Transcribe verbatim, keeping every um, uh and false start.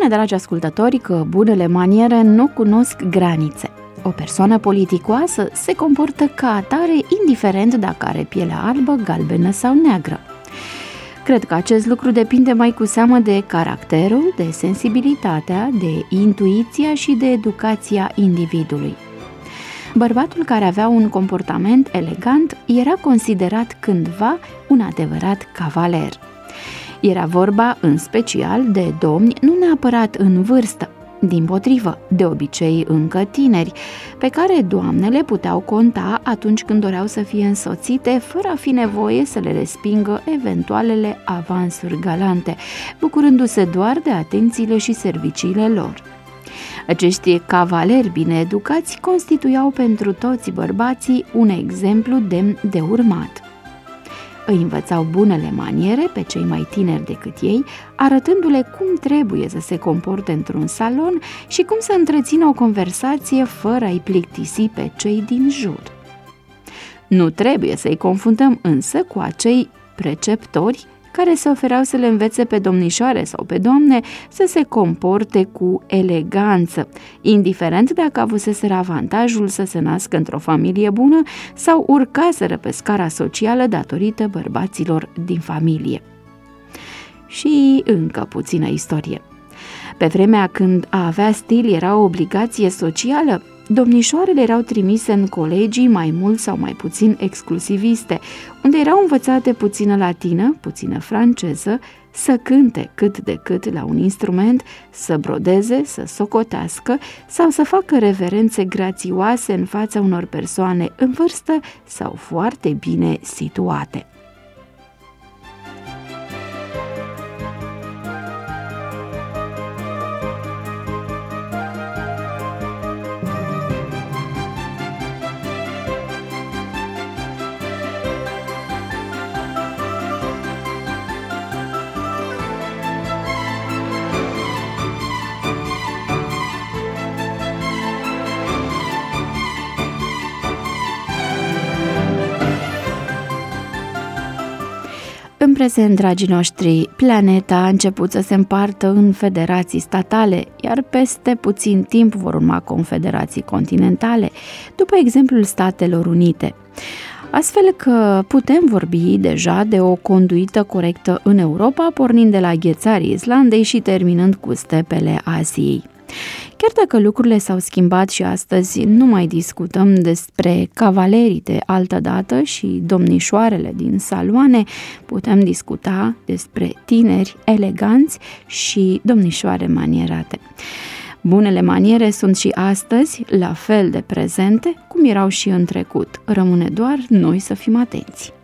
dragi ascultători, că bunele maniere nu cunosc granițe. O persoană politicoasă se comportă ca atare, indiferent dacă are pielea albă, galbenă sau neagră. Cred că acest lucru depinde mai cu seamă de caracterul, de sensibilitatea, de intuiția și de educația individului. Bărbatul care avea un comportament elegant era considerat cândva un adevărat cavaler. Era vorba în special de domni nu neapărat în vârstă, dimpotrivă, de obicei încă tineri, pe care doamnele puteau conta atunci când doreau să fie însoțite, fără a fi nevoie să le respingă eventualele avansuri galante, bucurându-se doar de atențiile și serviciile lor. Acești cavaleri bine educați constituiau pentru toți bărbații un exemplu demn de urmat. Îi învățau bunele maniere pe cei mai tineri decât ei, arătându-le cum trebuie să se comporte într-un salon și cum să întrețină o conversație fără a-i plictisi pe cei din jur. Nu trebuie să-i confundăm însă cu acei preceptori care se ofereau să le învețe pe domnișoare sau pe doamne să se comporte cu eleganță, indiferent dacă avuseseră avantajul să se nască într-o familie bună sau urcaseră pe scara socială datorită bărbaților din familie. Și încă puțină istorie. Pe vremea când a avea stil era o obligație socială, domnișoarele erau trimise în colegii mai mult sau mai puțin exclusiviste, unde erau învățate puțină latină, puțină franceză, să cânte cât de cât la un instrument, să brodeze, să socotească sau să facă reverențe grațioase în fața unor persoane în vârstă sau foarte bine situate. În prezent, dragii noștri, planeta a început să se împartă în federații statale, iar peste puțin timp vor urma confederații continentale, după exemplul Statelor Unite. Astfel că putem vorbi deja de o conduită corectă în Europa, pornind de la ghețarii Islandei și terminând cu stepele Asiei. Chiar dacă lucrurile s-au schimbat și astăzi nu mai discutăm despre cavalerii de altădată și domnișoarele din saloane, putem discuta despre tineri eleganți și domnișoare manierate. Bunele maniere sunt și astăzi la fel de prezente cum erau și în trecut. Rămâne doar noi să fim atenți.